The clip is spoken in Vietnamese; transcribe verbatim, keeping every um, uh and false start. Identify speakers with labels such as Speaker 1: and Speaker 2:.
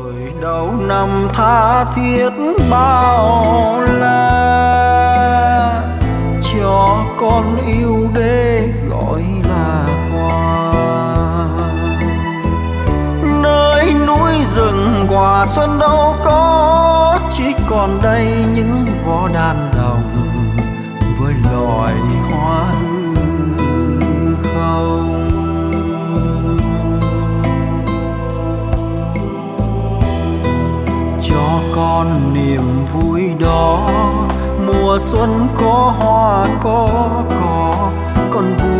Speaker 1: đầu năm tha thiết bao la, cho con yêu đế gọi là quà. Nơi núi rừng quả xuân đâu có, chỉ còn đây những vó đàn đồng với loài hoa hư không. Cho con niềm vui đó, mùa xuân có hoa có cỏ, con vui